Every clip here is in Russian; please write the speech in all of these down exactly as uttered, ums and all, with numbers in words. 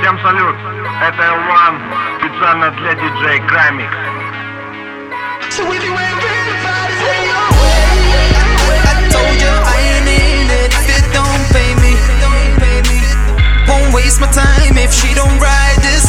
Всем салют, это эл уан, специально для диджей Крамикс. I told you I ain't in it if it don't pay me. Won't waste my time if she don't ride this.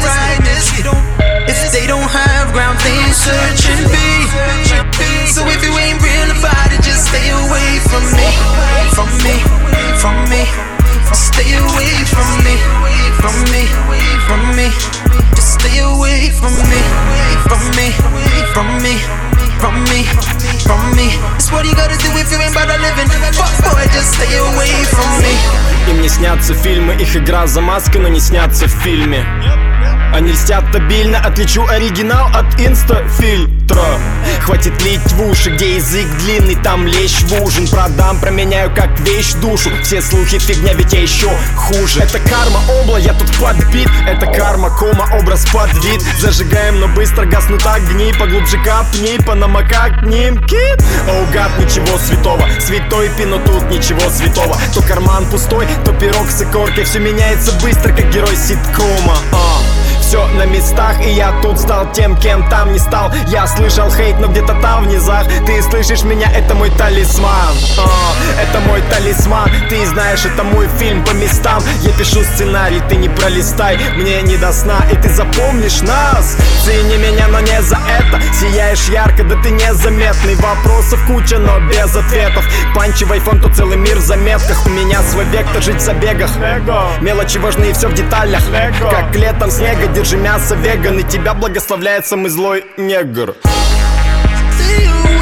If they don't have ground, they ain't searching me. So if you ain't real about it, just stay away from me, from me, from me. Stay away from me, from me, from me. Just stay away from me, from me, from me, from me, from me. It's what you gotta do if you ain't about to living. Fuck boy, just stay away from me. Им не снятся фильмы, их игра за маской, но не снятся в фильме. Они льстят обильно, отличу оригинал от инстафильтра. Хватит лить в уши, где язык длинный, там лещ в ужин. Продам, променяю как вещь душу. Все слухи фигня, ведь я еще хуже. Это карма обла, я тут подбит. Это карма, кома, образ под вид. Зажигаем, но быстро гаснут огни. Поглубже капни, понамокакнем кит. Оу гад, ничего святого. Святой пи, но тут ничего святого. То карман пустой, то пирог с икоркой. Все меняется быстро, как герой ситкома. а. Все на местах, и я тут стал тем, кем там не стал. Я слышал хейт, но где-то там в низах. Ты слышишь меня, это мой талисман. а, Это мой талисман. Ты знаешь, это мой фильм по местам. Я пишу сценарий, ты не пролистай. Мне не до сна, и ты запомнишь нас. Цени меня, но не за это. Сияешь ярко, да ты незаметный. Вопросов куча, но без ответов. Панчи в айфон, то целый мир в заметках. У меня свой вектор, жить в забегах. Мелочи важны, и все в деталях. Как летом снега, держи мясо веган, и тебя благословляет самый злой негр. See you